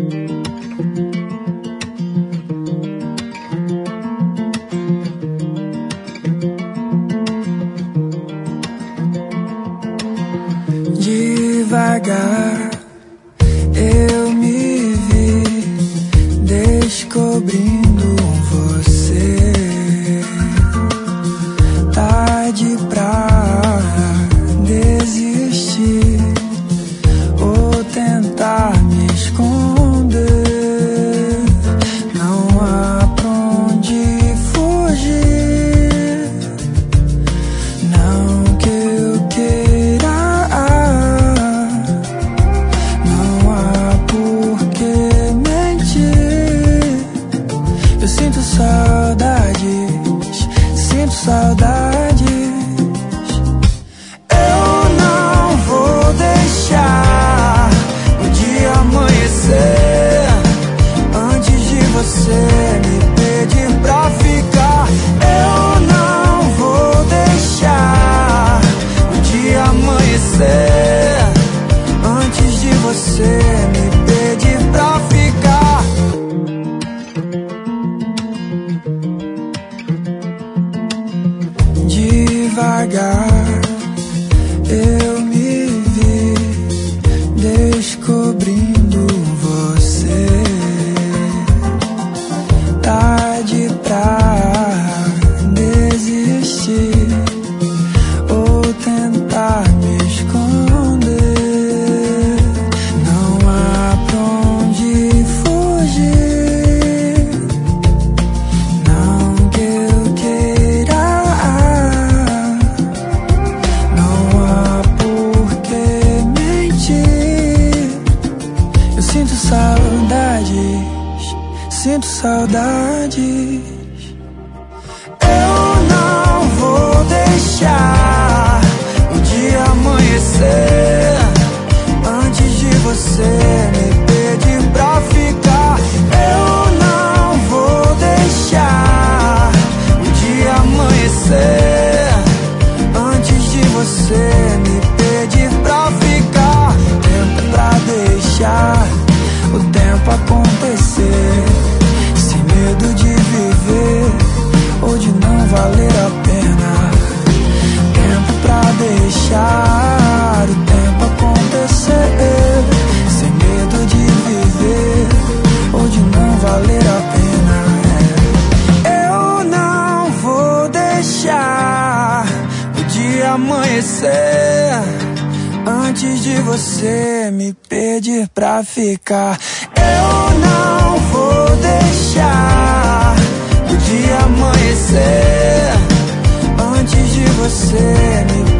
Devagar eu me vi descobrindo você. Tarde pra desistir ou tentar me esconder. Não há pra onde fugir, não que eu queira. Não há por que mentir. Eu sinto saudades, sinto saudades. Eu não vou deixar o dia amanhecer antes de você me pedir pra ficar. Eu não vou deixar o dia amanhecer antes de você me pedir pra ficar. Devagar eu me vi descobrindo você. Tarde pra desistir ou tentar me esconder. Não há pra onde fugir, não que eu queira. Não há por que mentir. Eu sinto saudades, sinto saudades. Eu não vou deixar o dia amanhecer antes de você me pedir pra ficar. Eu não vou deixar o dia amanhecer antes de você me pedir pra ficar. Tempo pra deixar o tempo acontecer, sem medo de viver ou de não valer a pena. Tempo pra deixar o tempo acontecer, sem medo de viver ou de não valer a pena. Eu não vou deixar o dia amanhecer antes de você me pedir pra ficar. Eu não vou deixar o dia amanhecer antes de você me